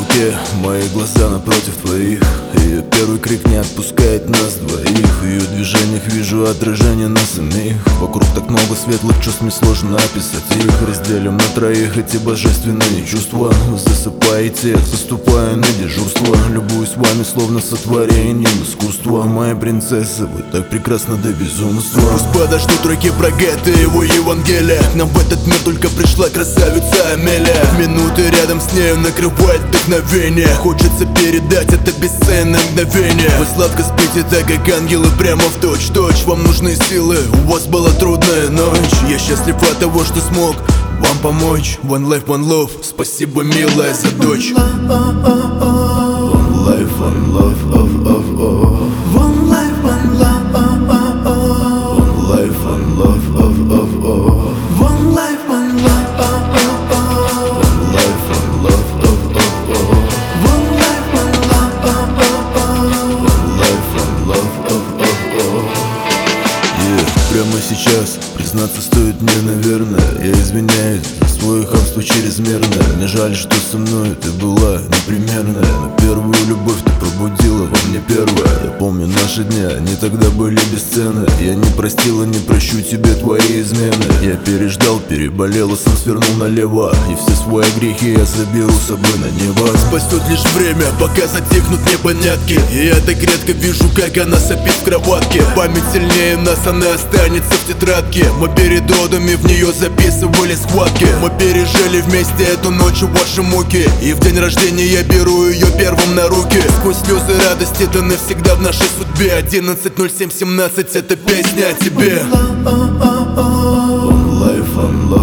руке, мои глаза напротив твоих. Ее первый крик не отпускает нас двоих. В ее движениях вижу отражение нас самих. Вокруг так много светлых чувств, мне сложно описать их. Разделим на троих эти божественные чувства. Засыпаете, заступая на дежурство. Любуюсь вами, словно сотворением искусства. Моя принцесса, вы так прекрасна до безумства. Пусть подождут руки Брагетта и его Евангелия. К нам в этот мир только пришла красавица Амелия. Минуты рядом с нею накрывает вдохновение. Хочется передать это бесценное мгновение. Вы сладко спите так, как ангелы, прямо в точь-точь. Вам нужны силы, у вас была трудная ночь. Я счастлив от того, что смог вам помочь. One life, one love, спасибо, милая, за дочь. One life, one love, One life, one love, One life, one love, One life, one love, One life, one love, One life, one love, Прямо сейчас признаться стоит мне, наверное. Я извиняюсь за свое хамство чрезмерное. Мне жаль, что со мной ты была непримерная. Но первую любовь ты пробудила во мне первая. Я помню наши дни, они тогда были бесценны. Я не простил и не прощу тебе твои измены. Я переждал, переболел и сам свернул налево. И все свои грехи я заберу с собой на небо. Спасет лишь время, пока затихнут непонятки. И я так редко вижу, как она сопит в кроватке. Память сильнее нас, она останется в тетрадке. Мы перед родами в нее записывали схватки. Мы пережили вместе эту ночь ваши муки. И в день рождения я беру ее первым на руки. Сквозь слезы радости, да навсегда в нашей судьбе. 11.07.17, это песня о тебе. One life, one love.